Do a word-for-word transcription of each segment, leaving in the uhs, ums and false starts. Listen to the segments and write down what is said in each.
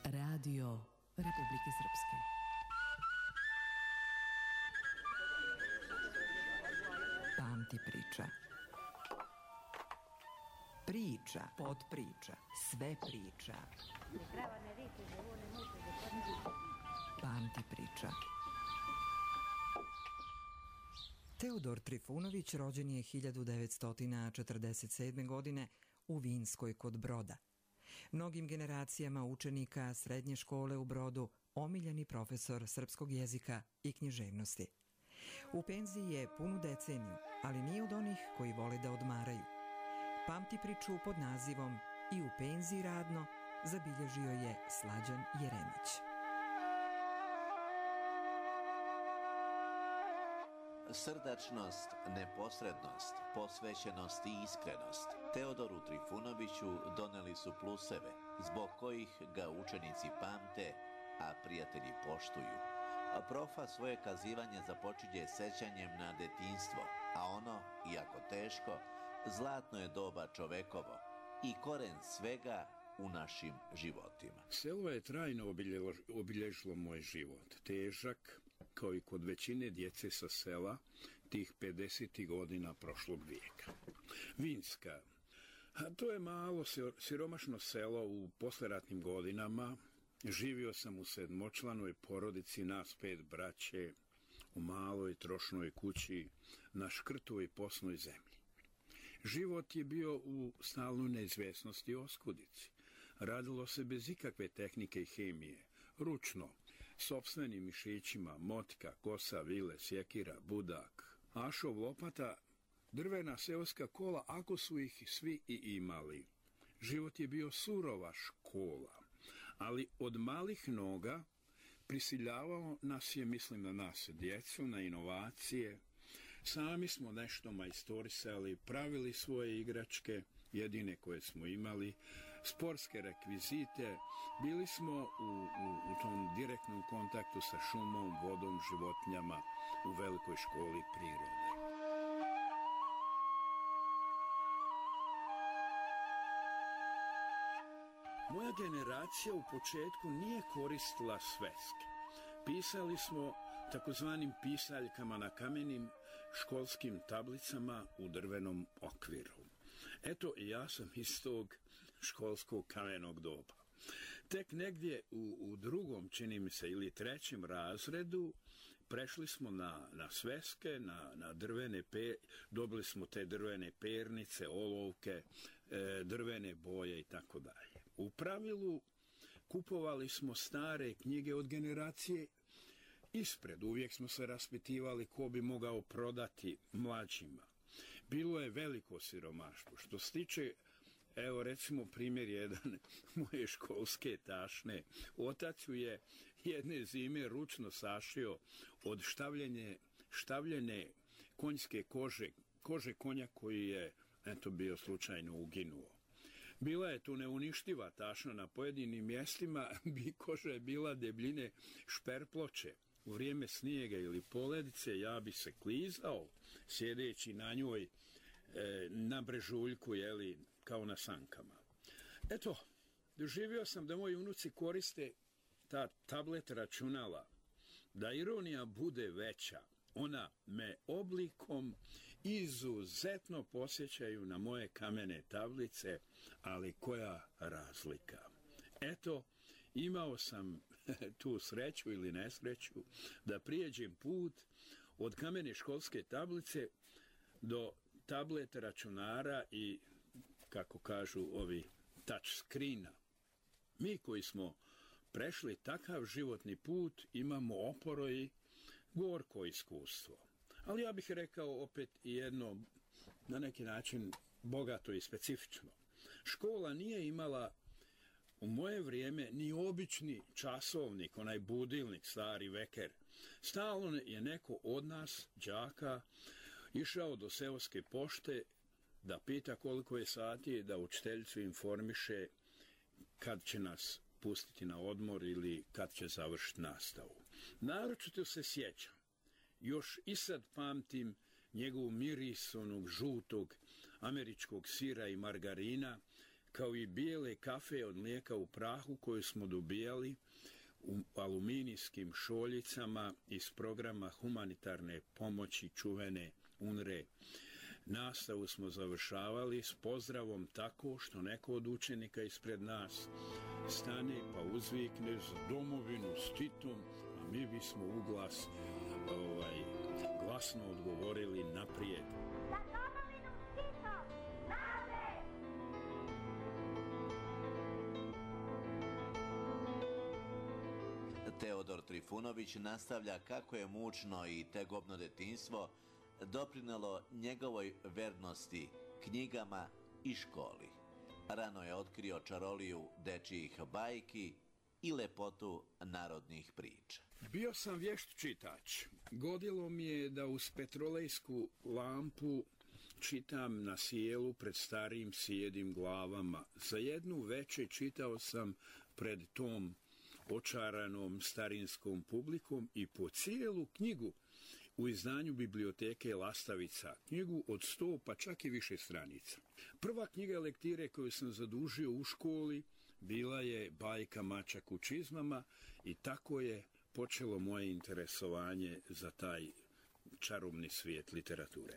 Radio Republike Srpske. Pamti priča. Priča, podpriča, sve priča. Pamti priča. Teodor Trifunović rođen je hiljadu devetsto četrdeset sedme. godine u Vinskoj kod Broda. Mnogim generacijama učenika srednje škole u Brodu omiljeni profesor srpskog jezika i književnosti. U penziji je punu deceniju, ali nije od onih koji vole da odmaraju. Pamti priču pod nazivom I u penziji radno zabilježio je Slađan Jeremić. Srdačnost, neposrednost, posvećenost i iskrenost Teodoru Trifunoviću doneli su pluseve, zbog kojih ga učenici pamte, a prijatelji poštuju. Profa svoje kazivanje započinje sećanjem na detinjstvo, a ono, iako teško, zlatno je doba čovekovo i koren svega u našim životima. Selo je trajno obilježilo moj život. Težak, kao i kod većine djece sa sela, tih pedesetih godina prošlog vijeka. Vinska, a to je malo siromašno selo u posleratnim godinama. Živio sam u sedmočlanoj porodici, nas pet braće, u maloj trošnoj kući, na škrtovoj posnoj zemlji. Život je bio u stalnoj neizvesnosti i oskudici. Radilo se bez ikakve tehnike i hemije, ručno, sopstvenim mišićima, motika, kosa, vile, sjekira, budak, ašov, lopata, drvena seoska kola, ako su ih svi i imali. Život je bio surova škola, ali od malih noga prisiljavao nas je, mislim na nas, djecu, na inovacije. Sami smo nešto majstorisali, pravili svoje igračke, jedine koje smo imali, sportske rekvizite. Bili smo u, u, u tom direktnom kontaktu sa šumom, vodom, životinjama u velikoj školi prirode. Moja generacija u početku nije koristila sveske. Pisali smo takozvanim pisaljkama na kamenim školskim tablicama u drvenom okviru. Eto, ja sam iz tog školskog kamenog doba. Tek negdje u, u drugom, čini mi se, ili trećem razredu prešli smo na, na sveske, na, na drvene pe, dobili smo te drvene pernice, olovke, e, drvene boje i tako dalje. U pravilu kupovali smo stare knjige od generacije ispred. Uvijek smo se raspitivali ko bi mogao prodati mlađima. Bilo je veliko siromaštvo. Što se tiče, evo recimo primjer jedan moje školske tašne. Otac ju je jedne zime ručno sašio od štavljene, štavljene konjske kože, kože konja koji je, eto, bio slučajno uginuo. Bila je tu neuništiva tašna na pojedinim mjestima, bi koža je bila debljine šperploče. U vrijeme snijega ili poledice ja bi se klizao, sjedeći na njoj, e, na brežuljku, jeli, kao na sankama. Eto, doživio sam da moji unuci koriste ta tablet računala. Da ironija bude veća, ona me oblikom izuzetno posjećaju na moje kamene tablice, ali koja razlika. Eto, imao sam tu sreću ili nesreću da prijeđem put od kamene školske tablice do tablet računara i, kako kažu ovi, touch screena. Mi koji smo prešli takav životni put imamo oporo i gorko iskustvo. Ali ja bih rekao opet i jedno, na neki način, bogato i specifično. Škola nije imala u moje vrijeme ni obični časovnik, onaj budilnik, stari veker. Stalno je neko od nas, đaka, išao do seoske pošte da pita koliko je sati, da učiteljicu informiše kad će nas pustiti na odmor ili kad će završiti nastavu. Naročito se sjećam, još i sad pamtim njegov miris onog žutog američkog sira i margarina kao i bijele kafe od mlijeka u prahu koju smo dobijali u aluminijskim šoljicama iz programa humanitarne pomoći čuvene U N R E. Nastavu smo završavali s pozdravom tako što neko od učenika ispred nas stane pa uzvikne za domovinu s Titom, a mi bismo u glas ovaj, glasno odgovorili naprijed. Za domovinu s Titom! Naprijed! Teodor Trifunović nastavlja kako je mučno i tegobno detinjstvo doprinelo njegovoj vernosti knjigama i školi. Rano je otkrio čaroliju dečijih bajki i lepotu narodnih priča. Bio sam vješt čitač. Godilo mi je da uz petrolejsku lampu čitam na sjelu pred starim sjedim glavama. Za jednu večer čitao sam pred tom očaranom starinskom publikom i po cijelu knjigu u izdanju biblioteke Lastavica, knjigu od sto pa čak i više stranica. Prva knjiga lektire koju sam zadužio u školi bila je Bajka Mačak u čizmama i tako je počelo moje interesovanje za taj čarobni svijet literature.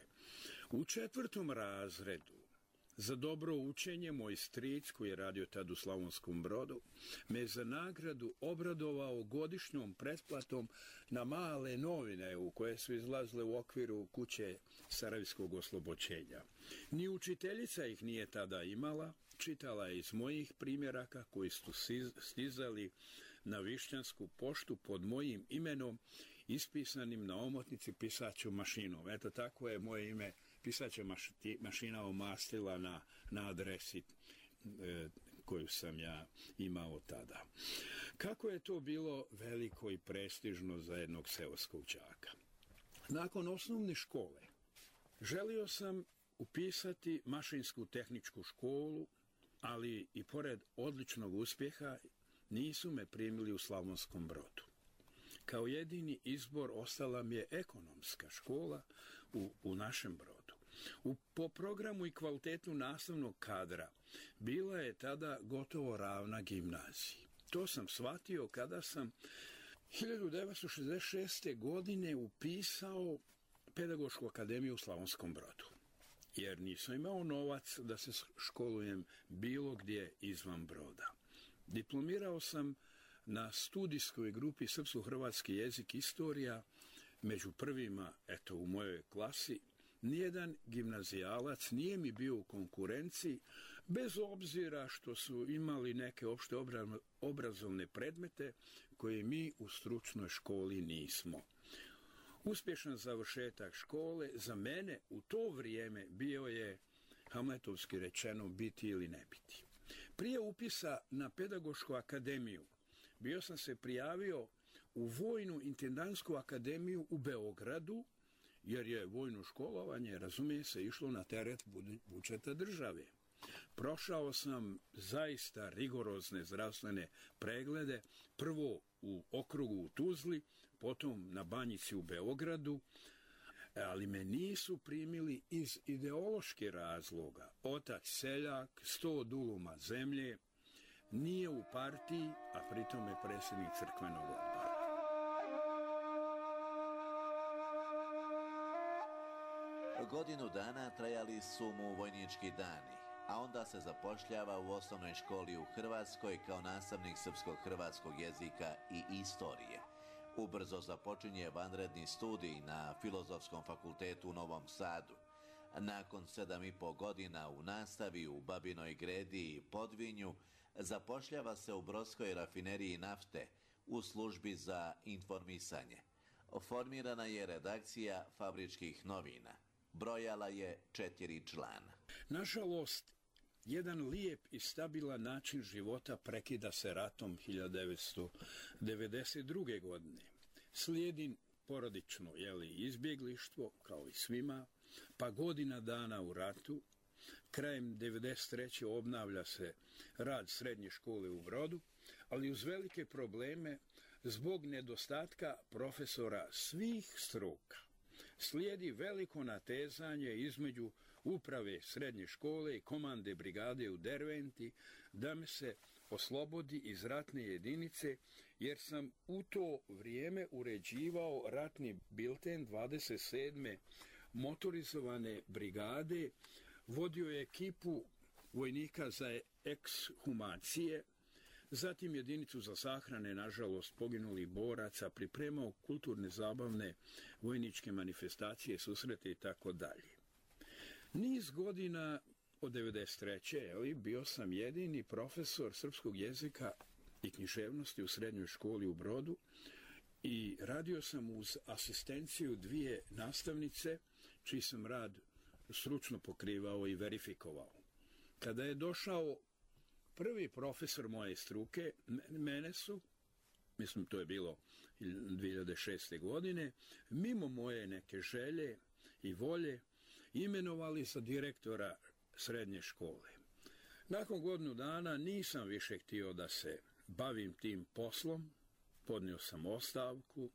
U četvrtom razredu za dobro učenje moj stric, koji je radio tad u Slavonskom Brodu, me za nagradu obradovao godišnjom pretplatom na male novine u koje su izlazile u okviru kuće Sarajevskog oslobođenja. Ni učiteljica ih nije tada imala, čitala je iz mojih primjeraka koji su stizali na Višnjansku poštu pod mojim imenom ispisanim na omotnici pisaćom mašinom. Eto, tako je moje ime pisaća mašina omastila na, na adresi e, koju sam ja imao tada. Kako je to bilo veliko i prestižno za jednog seoskog đaka. Nakon osnovne škole želio sam upisati mašinsku tehničku školu, ali i pored odličnog uspjeha nisu me primili u Slavonskom Brodu. Kao jedini izbor ostala mi je ekonomska škola u, u našem Brodu. U, po programu i kvalitetu nastavnog kadra bila je tada gotovo ravna gimnaziji. To sam shvatio kada sam hiljadu devetsto šezdeset šeste. godine upisao Pedagošku akademiju u Slavonskom Brodu, jer nisam imao novac da se školujem bilo gdje izvan Broda. Diplomirao sam na studijskoj grupi Srpsko-hrvatski jezik istorija, među prvima, eto, u mojoj klasi. Nijedan gimnazijalac nije mi bio u konkurenciji, bez obzira što su imali neke opšte obrazovne predmete koje mi u stručnoj školi nismo. Uspješan završetak škole za mene u to vrijeme bio je, hamletovski rečeno, biti ili ne biti. Prije upisa na Pedagošku akademiju bio sam se prijavio u Vojnu intendantsku akademiju u Beogradu, jer je vojno školovanje, razumije se, išlo na teret budžeta države. Prošao sam zaista rigorozne zdravstvene preglede, prvo u okrugu u Tuzli, potom na Banjici u Beogradu, ali me nisu primili iz ideoloških razloga. Otac seljak, sto duluma zemlje, nije u partiji, a pritom je predsjednik crkvenog odbora. Godinu dana trajali su mu vojnički dani, a onda se zapošljava u osnovnoj školi u Hrvatskoj kao nastavnik srpsko-hrvatskog jezika i istorije. Ubrzo započinje vanredni studij na Filozofskom fakultetu u Novom Sadu. Nakon sedam i po godina u nastavi u Babinoj Gredi i Podvinju, zapošljava se u Brodskoj rafineriji nafte u službi za informisanje. Formirana je redakcija fabričkih novina. Brojala je četiri člana. Nažalost, jedan lijep i stabilan način života prekida se ratom hiljadu devetsto devedeset druge. godine. Slijedi porodično, jeli, izbjeglištvo, kao i svima, pa godina dana u ratu. Krajem devedeset treće. obnavlja se rad srednje škole u Brodu, ali uz velike probleme zbog nedostatka profesora svih struka. Slijedi veliko natezanje između uprave srednje škole i komande brigade u Derventi da me se oslobodi iz ratne jedinice, jer sam u to vrijeme uređivao ratni bilten dvadeset sedme motorizovane brigade, vodio je ekipu vojnika za ekshumacije, zatim jedinicu za sahrane, nažalost, poginulih boraca, pripremao kulturne, zabavne, vojničke manifestacije, susrete i tako dalje. Niz godina od devedeset treće bio sam jedini profesor srpskog jezika i književnosti u srednjoj školi u Brodu i radio sam uz asistenciju dvije nastavnice, čiji sam rad stručno pokrivao i verifikovao. Kada je došao prvi profesor moje struke, mene su, mislim to je bilo dvije hiljade šeste. godine, mimo moje neke želje i volje, imenovali za direktora srednje škole. Nakon godinu dana nisam više htio da se bavim tim poslom, podnio sam ostavku,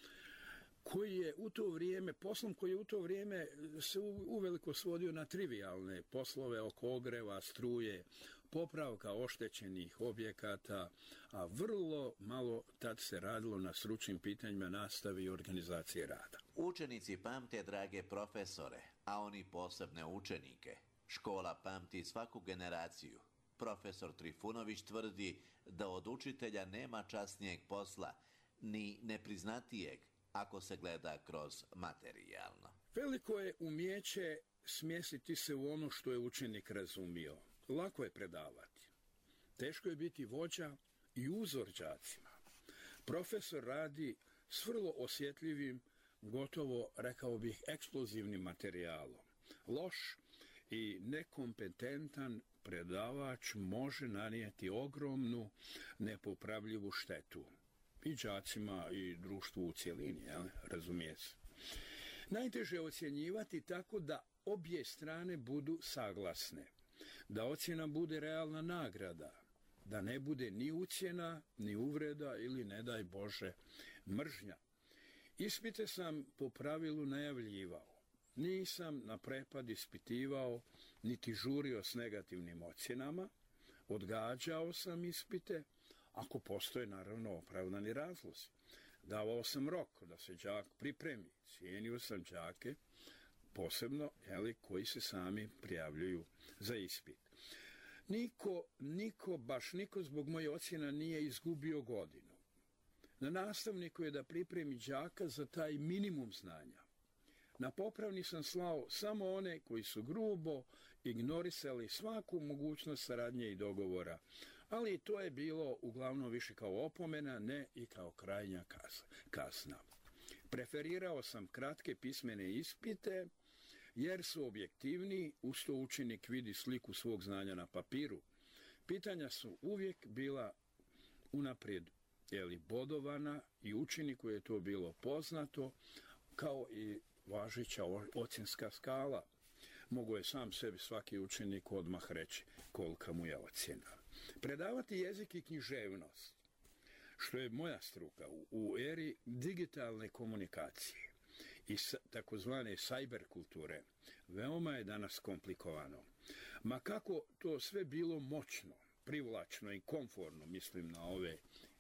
koji je u to vrijeme, poslom koji je u to vrijeme se uveliko svodio na trivijalne poslove oko ogreva, struje, popravka oštećenih objekata, a vrlo malo tad se radilo na stručnim pitanjima nastave i organizacije rada. Učenici pamte drage profesore, a oni posebne učenike. Škola pamti svaku generaciju. Profesor Trifunović tvrdi da od učitelja nema časnijeg posla, ni nepriznatijeg, ako se gleda kroz materijalno. Veliko je umijeće smjestiti se u ono što je učenik razumio. Lako je predavati. Teško je biti vođa i uzor đacima. Profesor radi s vrlo osjetljivim, gotovo, rekao bih, eksplozivnim materijalom. Loš i nekompetentan predavač može nanijeti ogromnu, nepopravljivu štetu. I đacima i društvu u cjelini, jel? Razumije se. Najteže je ocjenjivati tako da obje strane budu saglasne. Da ocjena bude realna nagrada. Da ne bude ni ucjena, ni uvreda ili, ne daj Bože, mržnja. Ispite sam po pravilu najavljivao. Nisam na prepad ispitivao, niti žurio s negativnim ocjenama. Odgađao sam ispite, ako postoje naravno opravdani razlozi. Davao sam rok da se đak pripremi. Cijenio sam đake, posebno jeli, koji se sami prijavljuju za ispit. Niko, niko, baš niko zbog moje ocjena nije izgubio godinu. Na nastavniku je da pripremi đaka za taj minimum znanja. Na popravni sam slao samo one koji su grubo ignorisali svaku mogućnost saradnje i dogovora, ali to je bilo uglavnom više kao opomena, ne i kao krajnja kazna. Preferirao sam kratke pismene ispite, jer su objektivni, usto učenik vidi sliku svog znanja na papiru. Pitanja su uvijek bila unaprijed jeli, bodovana i učeniku je to bilo poznato, kao i važeća ocjenska skala. Mogu je sam sebi svaki učenik odmah reći kolika mu je ocjena. Predavati jezik i književnost, što je moja struka u eri digitalne komunikacije i takozvane cyber kulture, veoma je danas komplikovano. Ma kako to sve bilo moćno, privlačno i komforno, mislim na ove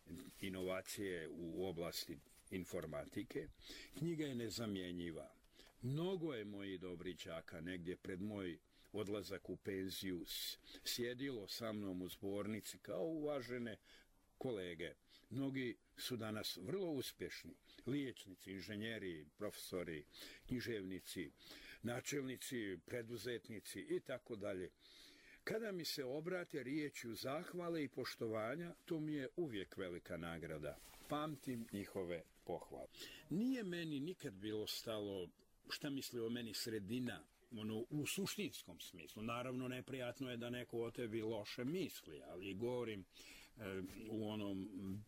inovacije u oblasti informatike, knjiga je nezamjenjiva. Mnogo je mojih dobrih đaka negdje pred moj odlazak u penziju sjedilo sa mnom u zbornici kao uvažene kolege. Mnogi su danas vrlo uspješni, liječnici, inženjeri, profesori, književnici, načelnici, preduzetnici i tako dalje. Kada mi se obrate riječju zahvale i poštovanja, to mi je uvijek velika nagrada. Pamtim njihove pohvale. Nije meni nikad bilo stalo šta misli o meni sredina, ono, u suštinskom smislu. Naravno, neprijatno je da neko o tebi loše misli, ali govorim e, u onom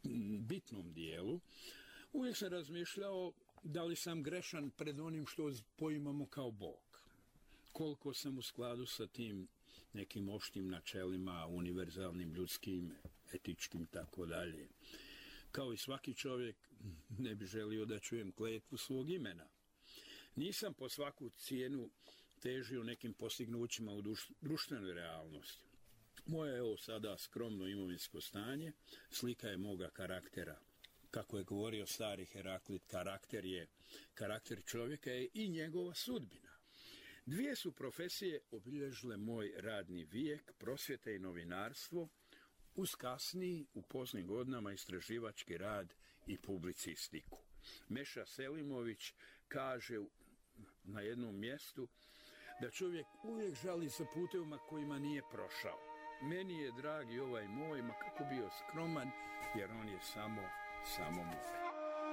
bitnom dijelu. Uvijek sam razmišljao da li sam grešan pred onim što poimamo kao Bog. Koliko sam u skladu sa tim nekim opštim načelima, univerzalnim, ljudskim, etičkim, tako dalje. Kao i svaki čovjek, ne bi želio da čujem kletvu svog imena. Nisam po svaku cijenu težio nekim postignućima u društvenoj realnosti. Moje, evo sada, skromno imovinsko stanje slika je moga karaktera. Kako je govorio stari Heraklit, karakter je, karakter čovjeka je i njegova sudbina. Dvije su profesije obilježile moj radni vijek, prosvjeta i novinarstvo, uz kasniji, u poznim godinama, istraživački rad i publicistiku. Meša Selimović kaže na jednom mjestu da čovjek uvijek žali za putevima kojima nije prošao. Meni je dragi ovaj moj, ma kako bio skroman, jer on je samo, samo moj.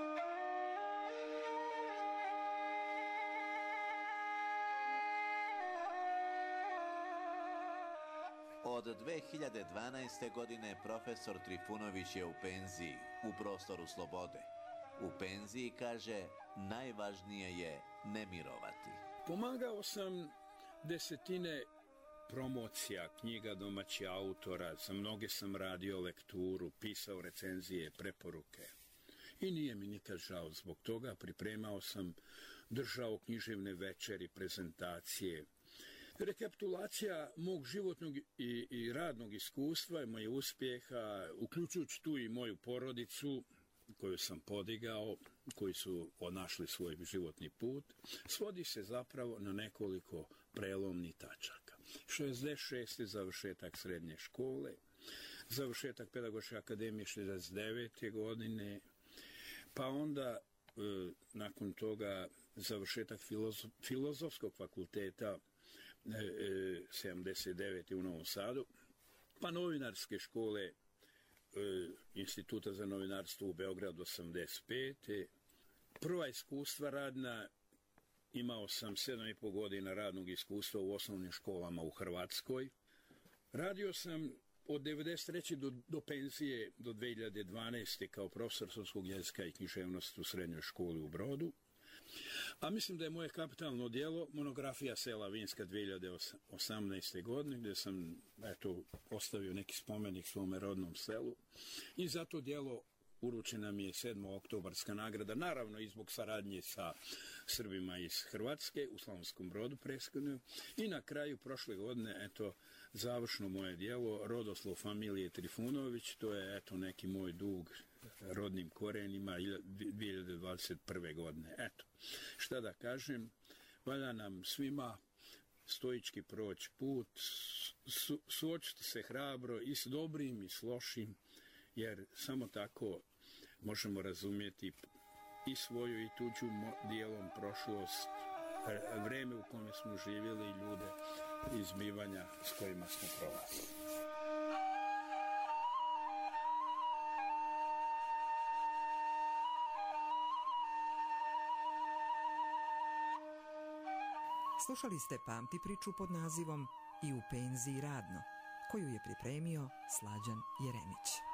Od dve hiljade dvanaeste. godine profesor Trifunović je u penziji, u prostoru slobode. U penziji, kaže, najvažnije je ne mirovati. Pomagao sam desetine promocija, knjiga domaćih autora, za mnoge sam radio lekturu, pisao recenzije, preporuke. I nije mi nikad žao zbog toga, pripremao sam, držao književne večeri, prezentacije. Rekapitulacija mog životnog i, i radnog iskustva i moje uspjeha, uključujući tu i moju porodicu, koju sam podigao, koji su našli svoj životni put, svodi se zapravo na nekoliko prelomnih tačaka. šezdeset šeste. završetak srednje škole, završetak Pedagoške akademije šezdeset devete. godine, pa onda e, nakon toga završetak filozof, filozofskog fakulteta e, e, sedamdeset devete. u Novom Sadu, pa novinarske škole Instituta za novinarstvo u Beogradu osamdeset pete. Prva iskustva radna, imao sam sedam i po godina radnog iskustva u osnovnim školama u Hrvatskoj. Radio sam od devedeset treće do, do penzije do dve hiljade dvanaeste. kao profesor srpskog jezika i književnosti u srednjoj školi u Brodu. A mislim da je moje kapitalno djelo monografija Sela Vinska dve hiljade osamnaeste. godine, gdje sam eto, ostavio neki spomenik svome rodnom selu. I za to djelo uručena mi je sedmooktobarska nagrada, naravno i zbog saradnje sa Srbima iz Hrvatske u Slavonskom Brodu preskodnju. I na kraju prošle godine, eto, završno moje djelo, Rodoslov familije Trifunović, to je eto neki moj dug rodnim korenima dvije hiljade dvadeset prve. godine. Eto, šta da kažem, valja nam svima stoički proći put, su, suočiti se hrabro i s dobrim i s lošim, jer samo tako možemo razumjeti i svoju i tuđu dijelom prošlost, vreme u kome smo živjeli i ljude i zbivanja s kojima smo prolazili. Slušali ste Pamti priču pod nazivom I u penziji radno, koju je pripremio Slađan Jeremić.